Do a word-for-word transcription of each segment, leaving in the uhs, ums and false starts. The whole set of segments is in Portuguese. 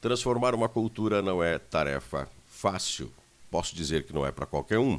Transformar uma cultura não é tarefa fácil, posso dizer que não é para qualquer um.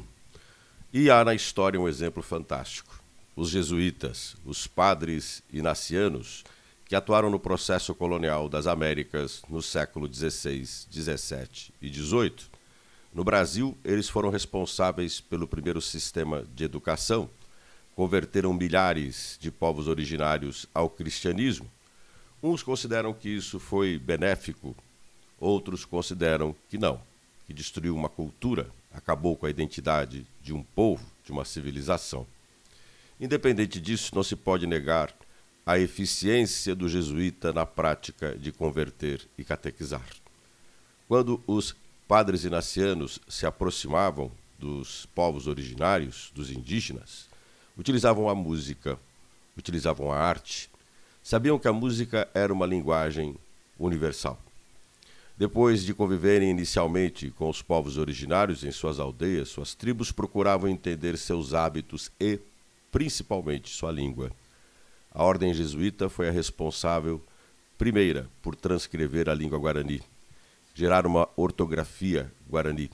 E há na história um exemplo fantástico. Os jesuítas, os padres inacianos, que atuaram no processo colonial das Américas no século dezesseis, dezessete e dezoito. No Brasil, eles foram responsáveis pelo primeiro sistema de educação, converteram milhares de povos originários ao cristianismo. Uns consideram que isso foi benéfico, outros consideram que não, que destruiu uma cultura, acabou com a identidade de um povo, de uma civilização. Independente disso, não se pode negar a eficiência do jesuíta na prática de converter e catequizar. Quando os padres inacianos se aproximavam dos povos originários, dos indígenas, utilizavam a música, utilizavam a arte, sabiam que a música era uma linguagem universal. Depois de conviverem inicialmente com os povos originários em suas aldeias, suas tribos procuravam entender seus hábitos e, principalmente, sua língua. A ordem jesuíta foi a responsável, primeira, por transcrever a língua guarani, gerar uma ortografia guarani.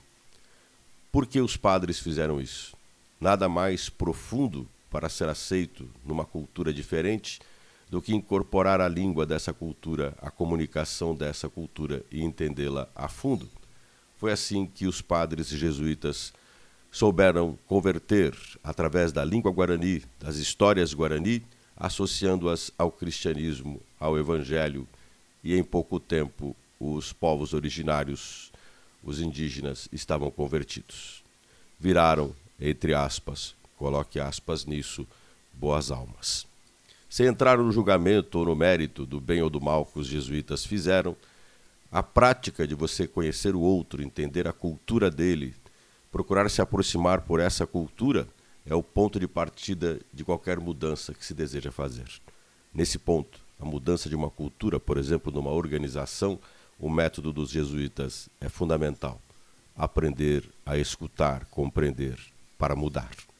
Por que os padres fizeram isso? Nada mais profundo para ser aceito numa cultura diferente do que incorporar a língua dessa cultura, a comunicação dessa cultura e entendê-la a fundo. Foi assim que os padres jesuítas souberam converter, através da língua guarani, das histórias guarani, associando-as ao cristianismo, ao evangelho, e em pouco tempo os povos originários, os indígenas, estavam convertidos. Viraram, entre aspas, coloque aspas nisso, boas almas. Sem entrar no julgamento ou no mérito do bem ou do mal que os jesuítas fizeram, a prática de você conhecer o outro, entender a cultura dele, procurar se aproximar por essa cultura, é o ponto de partida de qualquer mudança que se deseja fazer. Nesse ponto, a mudança de uma cultura, por exemplo, numa organização, o método dos jesuítas é fundamental. Aprender a escutar, compreender, para mudar.